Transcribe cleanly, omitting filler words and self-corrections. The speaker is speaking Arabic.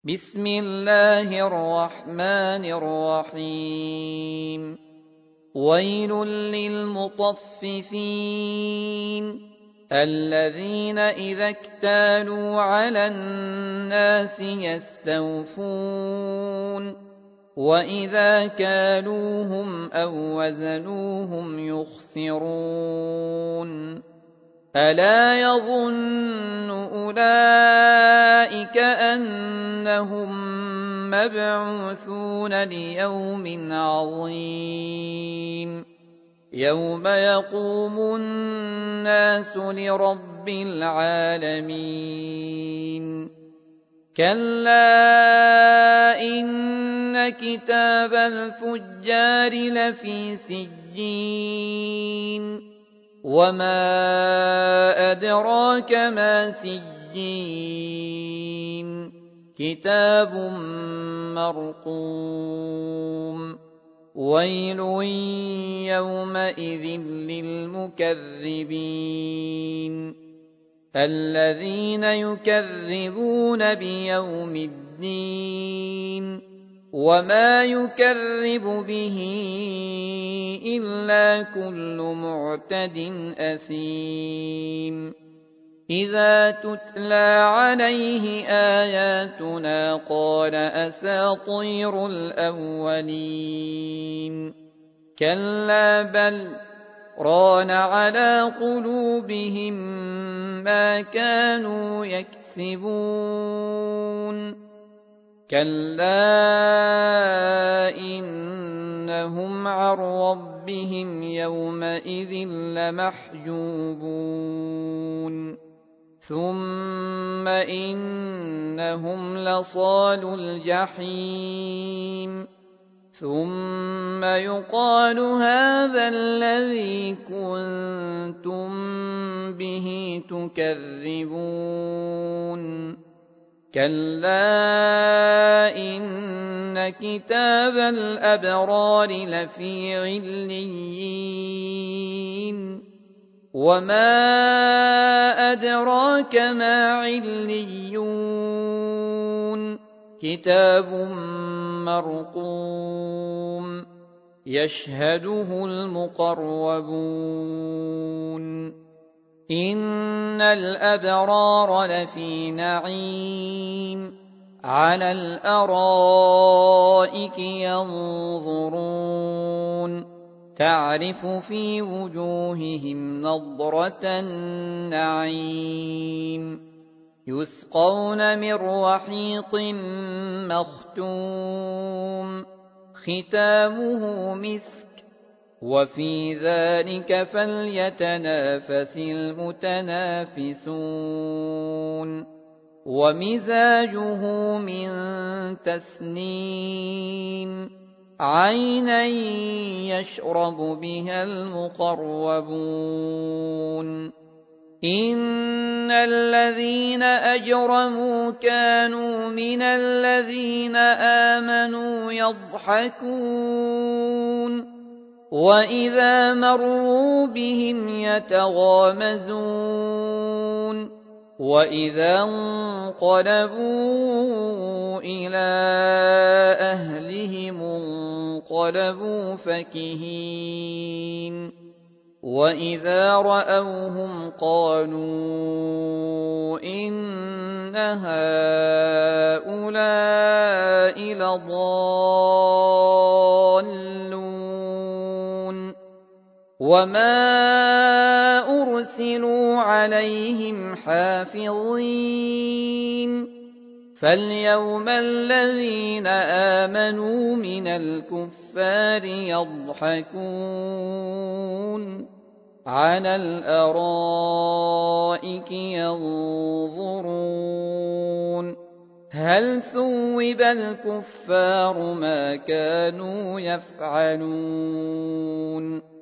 بسم الله الرحمن الرحيم ويل للمطففين الذين إذا اكتالوا على الناس يستوفون وإذا كالوهم أو وزنوهم يخسرون ألا يظن أولئك أنهم مبعوثون ليوم عظيم يوم يقوم الناس لرب العالمين كلا إن كتاب الفجار لفي سجين وما أدراك ما سجين كتاب مرقوم ويل يومئذ للمكذبين الذين يكذبون بيوم الدين وما يكذب به إلا كل معتد أثيم إذا تتلى عليه آياتنا قال أساطير الأولين كلا بل ران على قلوبهم ما كانوا يكسبون كلا إنهم عن ربهم يومئذ لمحجوبون ثم إنهم لصالو الجحيم ثم يقال هذا الذي كنتم به تكذبون كلا إن كتاب الأبرار لفي عليين وما أدراك ما عليون كتاب مرقوم يشهده المقربون إن الأبرار لفي نعيم على الأرائك ينظرون تعرف في وجوههم نضرة النعيم يسقون من رحيق مختوم ختامه مسك وفي ذلك فليتنافس المتنافسون ومزاجه من تسنيم عينا يشرب بها المقربون إن الذين أجرموا كانوا من الذين آمنوا يضحكون وإذا مروا بهم يتغامزون وإذا انقلبوا إلى أهلهم انقلبوا فكهين وإذا رأوهم قالوا إن هؤلاء لضالون وما أرسلوا عليهم حافظين فاليوم الذين آمنوا من الكفار يضحكون على الأرائك ينظرون هل ثوب الكفار ما كانوا يفعلون